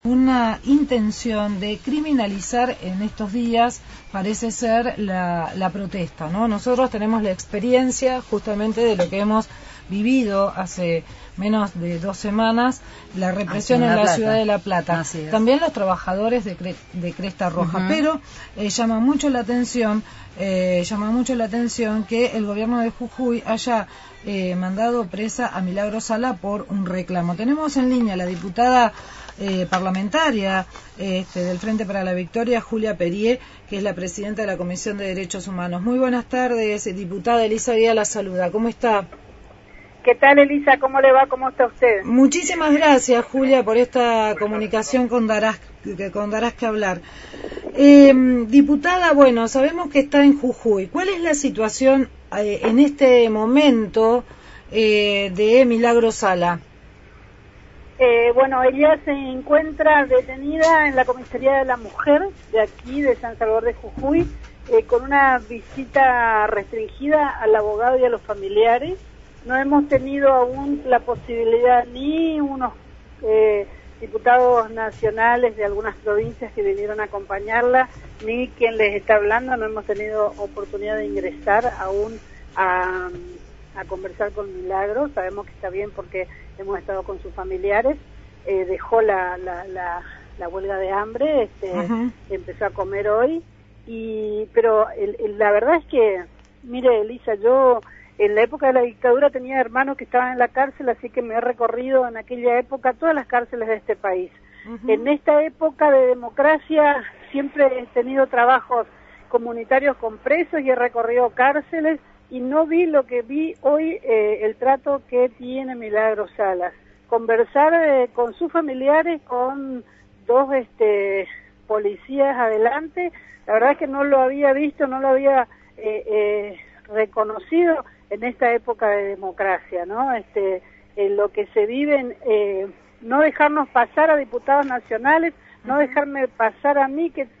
una intención de criminalizar en estos días, parece ser, la protesta, ¿no? Nosotros tenemos la experiencia justamente de lo que hemos vivido hace menos de 2 semanas, la represión en la ciudad de La Plata. También los trabajadores de Cresta Roja, pero llama mucho la atención que el gobierno de Jujuy haya mandado presa a Milagro Sala por un reclamo. Tenemos en línea a la diputada parlamentaria del Frente para la Victoria, Julia Perier, que es la presidenta de la Comisión de Derechos Humanos. Muy buenas tardes, diputada. Elisa Díaz la saluda. ¿Cómo está? ¿Qué tal, Elisa? ¿Cómo le va? ¿Cómo está usted? Muchísimas gracias, Julia, por esta comunicación con Darás que hablar. Diputada, bueno, sabemos que está en Jujuy. ¿Cuál es la situación en este momento de Milagro Sala? Bueno, ella se encuentra detenida en la comisaría de la mujer de aquí, de San Salvador de Jujuy, con una visita restringida al abogado y a los familiares. No hemos tenido aún la posibilidad, ni unos diputados nacionales de algunas provincias que vinieron a acompañarla, ni quien les está hablando, no hemos tenido oportunidad de ingresar aún a conversar con Milagro. Sabemos que está bien porque hemos estado con sus familiares. Dejó la huelga de hambre, empezó a comer hoy, pero la verdad es que, mire, Elisa, yo en la época de la dictadura tenía hermanos que estaban en la cárcel, así que me he recorrido en aquella época todas las cárceles de este país. En esta época de democracia siempre he tenido trabajos comunitarios con presos y he recorrido cárceles y no vi lo que vi hoy, el trato que tiene Milagro Salas. Conversar con sus familiares, con 2 policías adelante, la verdad es que no lo había visto, no lo había reconocido en esta época de democracia, ¿no? En lo que se vive, no dejarnos pasar a diputados nacionales, no dejarme pasar a mí que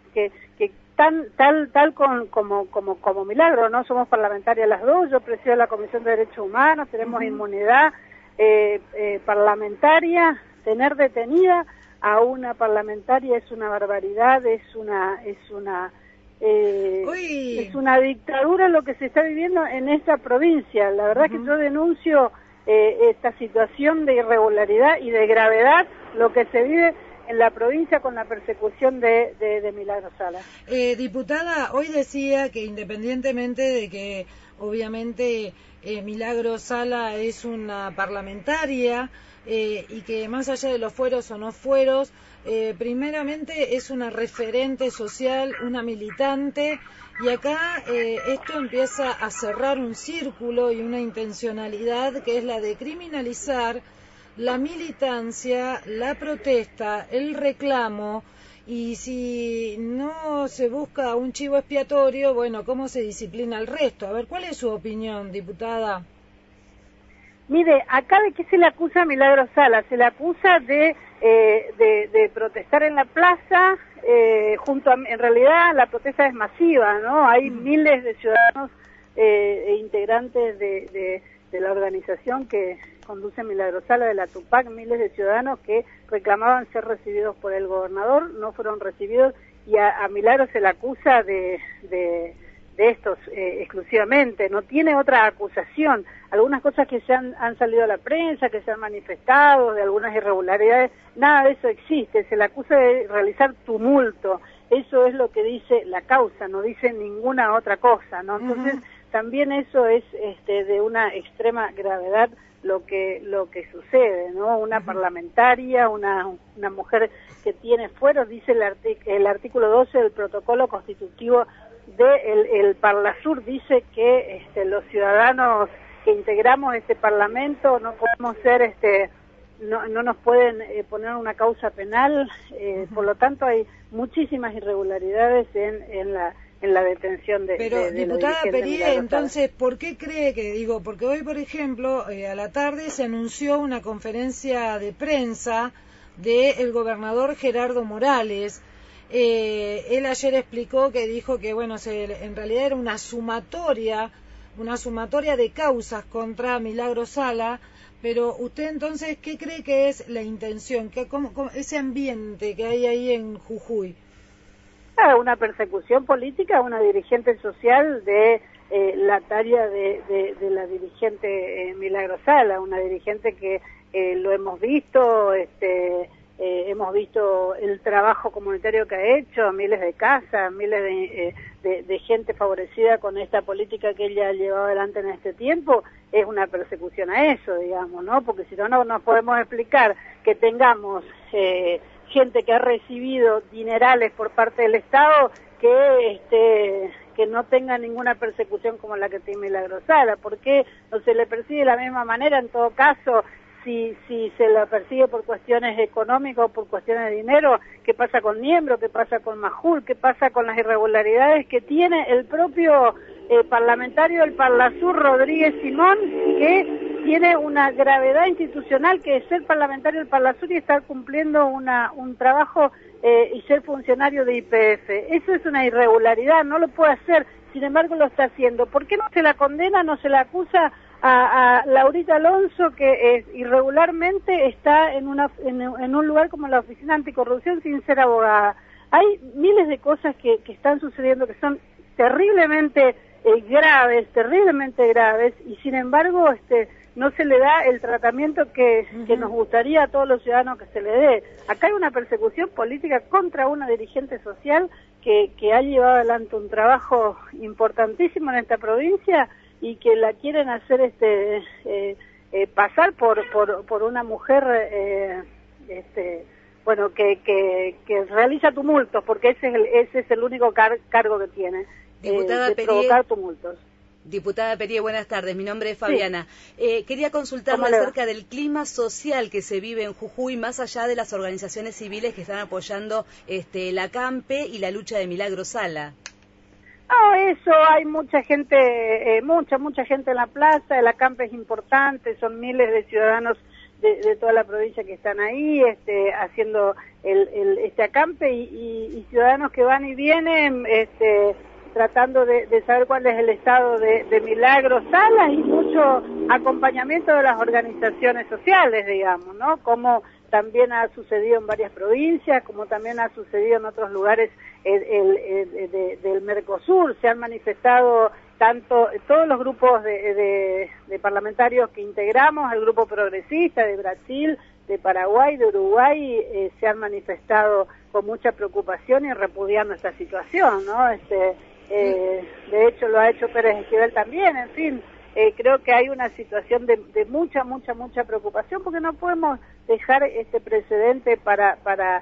tal como Milagro, ¿no? Somos parlamentarias las dos, yo presido la Comisión de Derechos Humanos, tenemos inmunidad parlamentaria. Tener detenida a una parlamentaria es una barbaridad, es una dictadura lo que se está viviendo en esta provincia. La verdad que yo denuncio esta situación de irregularidad y de gravedad, lo que se vive en la provincia con la persecución de Milagro Sala. Diputada, hoy decía que independientemente de que obviamente Milagro Sala es una parlamentaria y que más allá de los fueros o no fueros, primeramente es una referente social, una militante, y acá esto empieza a cerrar un círculo y una intencionalidad que es la de criminalizar la militancia, la protesta, el reclamo, y si no se busca un chivo expiatorio, bueno, ¿cómo se disciplina el resto? A ver, ¿cuál es su opinión, diputada? Mire, acá ¿de qué se le acusa a Milagro Sala? Se le acusa de protestar en la plaza, en realidad la protesta es masiva, ¿no? Hay miles de ciudadanos e integrantes de la organización que conduce Milagro Sala, de la Tupac, miles de ciudadanos que reclamaban ser recibidos por el gobernador, no fueron recibidos, y a Milagro se le acusa de estos exclusivamente, no tiene otra acusación. Algunas cosas que han salido a la prensa, que se han manifestado, de algunas irregularidades, nada de eso existe, se le acusa de realizar tumulto, eso es lo que dice la causa, no dice ninguna otra cosa, ¿no? Entonces, también eso es de una extrema gravedad lo que sucede, ¿no? Una parlamentaria, una mujer que tiene fueros, dice el artículo 12 del protocolo constitutivo el Parlasur, dice que los ciudadanos que integramos este parlamento no podemos ser no nos pueden poner una causa penal, por lo tanto hay muchísimas irregularidades en la detención de diputada Perier, entonces, ¿por qué cree que digo? Porque hoy, por ejemplo, a la tarde se anunció una conferencia de prensa del gobernador Gerardo Morales. Él ayer explicó que dijo que, bueno, en realidad era una sumatoria de causas contra Milagro Sala, Pero usted entonces, ¿qué cree que es la intención? ¿Cómo ese ambiente que hay ahí en Jujuy? Una persecución política a una dirigente social de la talla de la dirigente Milagro Sala, una dirigente que lo hemos visto, hemos visto el trabajo comunitario que ha hecho, miles de casas, miles de gente favorecida con esta política que ella ha llevado adelante en este tiempo. Es una persecución a eso, digamos, ¿no? Porque si no, no nos podemos explicar que tengamos gente que ha recibido dinerales por parte del Estado que no tenga ninguna persecución como la que tiene Milagro Sala. ¿Por qué no se le persigue de la misma manera? En todo caso, si se la persigue por cuestiones económicas o por cuestiones de dinero, ¿qué pasa con Niembro? ¿Qué pasa con Majul? ¿Qué pasa con las irregularidades que tiene el propio parlamentario del Parlasur, Rodríguez Simón, que tiene una gravedad institucional que es ser parlamentario del Parlasur y estar cumpliendo un trabajo y ser funcionario de YPF? Eso es una irregularidad, no lo puede hacer, sin embargo lo está haciendo. ¿Por qué no se la condena, no se la acusa a Laurita Alonso, que irregularmente está en un lugar como la Oficina Anticorrupción sin ser abogada? Hay miles de cosas que están sucediendo que son terriblemente graves, y sin embargo no se le da el tratamiento que nos gustaría a todos los ciudadanos que se le dé. Acá hay una persecución política contra una dirigente social que ha llevado adelante un trabajo importantísimo en esta provincia y que la quieren hacer pasar por una mujer bueno, que realiza tumultos, porque ese es el único cargo que tiene, Diputada de provocar tumultos. Diputada Perie, buenas tardes. Mi nombre es Fabiana. Sí. Quería consultarle acerca del clima social que se vive en Jujuy, más allá de las organizaciones civiles que están apoyando la ACAMPE y la lucha de Milagro Sala. No, eso, hay mucha gente, mucha gente en la plaza. El ACAMPE es importante, son miles de ciudadanos de toda la provincia que están ahí haciendo este ACAMPE y ciudadanos que van y vienen tratando de saber cuál es el estado de Milagro Sala, y mucho acompañamiento de las organizaciones sociales, digamos, ¿no? Como también ha sucedido en varias provincias, como también ha sucedido en otros lugares del Mercosur. Se han manifestado todos los grupos de parlamentarios que integramos, el grupo progresista de Brasil, de Paraguay, de Uruguay, se han manifestado con mucha preocupación y repudiando esta situación, ¿no? De hecho lo ha hecho Pérez Esquivel también. En fin, creo que hay una situación de mucha preocupación, porque no podemos dejar este precedente para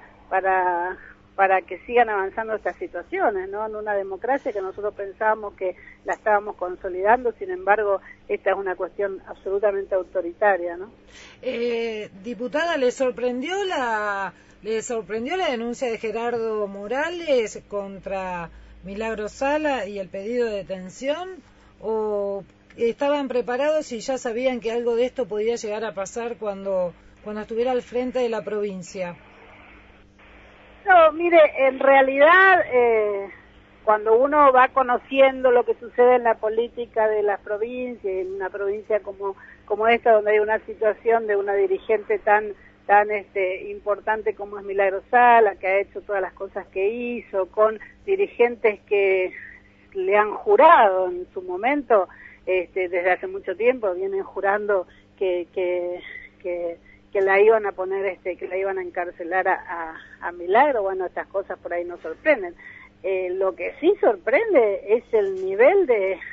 que sigan avanzando estas situaciones, ¿no? En una democracia que nosotros pensábamos que la estábamos consolidando, sin embargo, esta es una cuestión absolutamente autoritaria, ¿no? Diputada, ¿le sorprendió la denuncia de Gerardo Morales contra Milagro Sala y el pedido de detención, o estaban preparados y ya sabían que algo de esto podía llegar a pasar cuando estuviera al frente de la provincia? No, mire, en realidad cuando uno va conociendo lo que sucede en la política de las provincias, en una provincia como esta, donde hay una situación de una dirigente tan importante como es Milagro Sala, que ha hecho todas las cosas que hizo, con dirigentes que le han jurado en su momento, desde hace mucho tiempo vienen jurando que la iban a poner, que la iban a encarcelar a Milagro. Bueno, estas cosas por ahí no sorprenden. Lo que sí sorprende es el nivel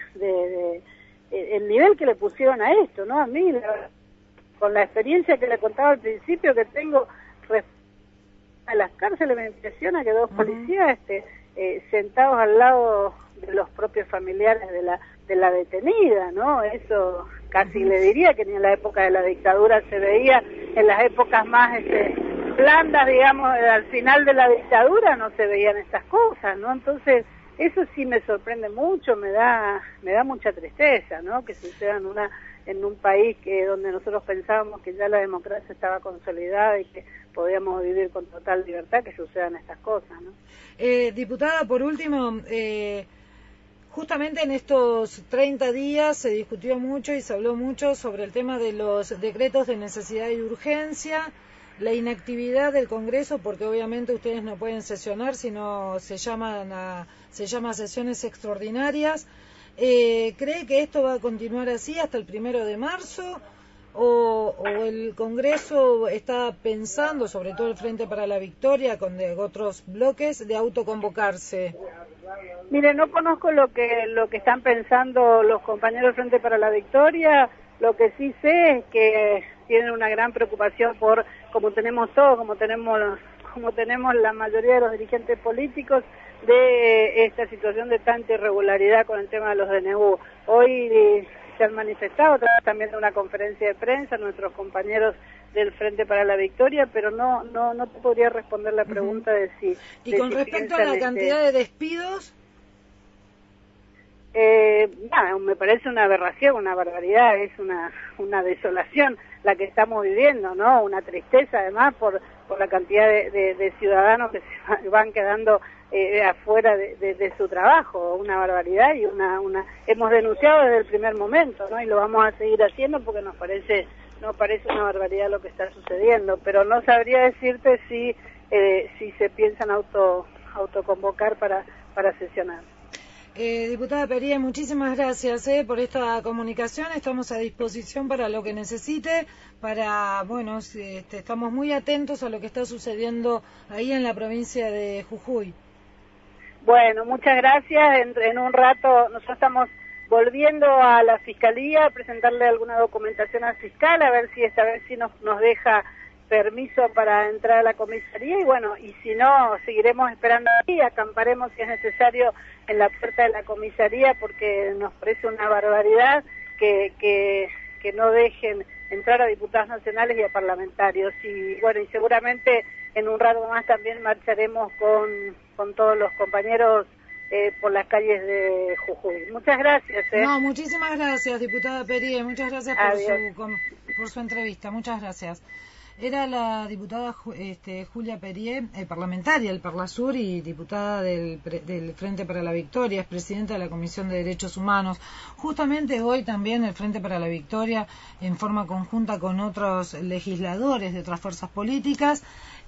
el nivel que le pusieron a esto, ¿no? A mí, con la experiencia que le contaba al principio que tengo a las cárceles, me impresiona que dos policías sentados al lado de los propios familiares de la detenida, ¿no? Eso casi le diría que ni en la época de la dictadura se veía. En las épocas más blandas, digamos, al final de la dictadura no se veían estas cosas, ¿no? Entonces, eso sí me sorprende mucho, me da mucha tristeza, ¿no? Que suceda en un país donde nosotros pensábamos que ya la democracia estaba consolidada y que podíamos vivir con total libertad, que sucedan estas cosas, ¿no? Diputada, por último, Justamente en estos 30 días se discutió mucho y se habló mucho sobre el tema de los decretos de necesidad y urgencia, la inactividad del Congreso, porque obviamente ustedes no pueden sesionar, sino se llama sesiones extraordinarias. ¿Cree que esto va a continuar así hasta el 1 de marzo? ¿O el Congreso está pensando, sobre todo el Frente para la Victoria, con otros bloques, de autoconvocarse? Mire, no conozco lo que están pensando los compañeros del Frente para la Victoria. Lo que sí sé es que tienen una gran preocupación por, como tenemos todos, como tenemos la mayoría de los dirigentes políticos, de esta situación de tanta irregularidad con el tema de los DNU. Hoy se han manifestado también en una conferencia de prensa nuestros compañeros del Frente para la Victoria, pero no te podría responder la pregunta de si... ¿Y con respecto a la cantidad de despidos? Me parece una aberración, una barbaridad, es una desolación la que estamos viviendo, ¿no? Una tristeza además por la cantidad de ciudadanos que se van quedando afuera de su trabajo, una barbaridad y hemos denunciado desde el primer momento, ¿no? Y lo vamos a seguir haciendo porque nos parece una barbaridad lo que está sucediendo, pero no sabría decirte si se piensan autoconvocar para sesionar. Diputada Perie, muchísimas gracias por esta comunicación. Estamos a disposición para lo que necesite. Estamos muy atentos a lo que está sucediendo ahí en la provincia de Jujuy. Bueno, muchas gracias. En un rato nosotros estamos volviendo a la Fiscalía a presentarle alguna documentación al fiscal, a ver si esta vez sí nos deja permiso para entrar a la comisaría y si no, seguiremos esperando aquí, acamparemos si es necesario en la puerta de la comisaría porque nos parece una barbaridad que no dejen entrar a diputados nacionales y a parlamentarios. Y seguramente en un rato más también marcharemos con todos los compañeros por las calles de Jujuy. Muchas gracias. No, muchísimas gracias, diputada Perie, muchas gracias por su entrevista, muchas gracias. Era la diputada Julia Perie, parlamentaria del Parlasur y diputada del Frente para la Victoria, es presidenta de la Comisión de Derechos Humanos. Justamente hoy también el Frente para la Victoria, en forma conjunta con otros legisladores de otras fuerzas políticas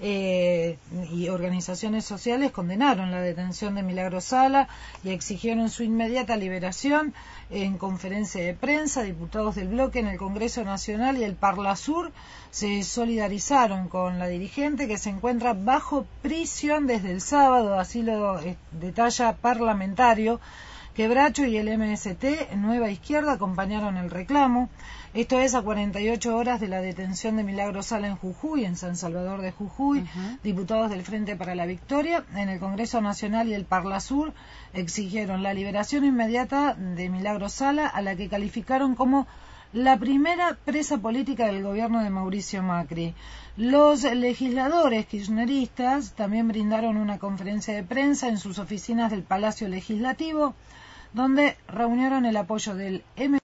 y organizaciones sociales, condenaron la detención de Milagros Sala y exigieron su inmediata liberación. En conferencia de prensa, diputados del bloque en el Congreso Nacional y el Parlasur se solidarizaron con la dirigente que se encuentra bajo prisión desde el sábado, así lo detalla Parlamentario. Quebracho y el MST, Nueva Izquierda, acompañaron el reclamo. Esto es a 48 horas de la detención de Milagros Sala en Jujuy, en San Salvador de Jujuy. Diputados del Frente para la Victoria en el Congreso Nacional y el Parlasur exigieron la liberación inmediata de Milagros Sala, a la que calificaron como la primera presa política del gobierno de Mauricio Macri. Los legisladores kirchneristas también brindaron una conferencia de prensa en sus oficinas del Palacio Legislativo, donde reunieron el apoyo del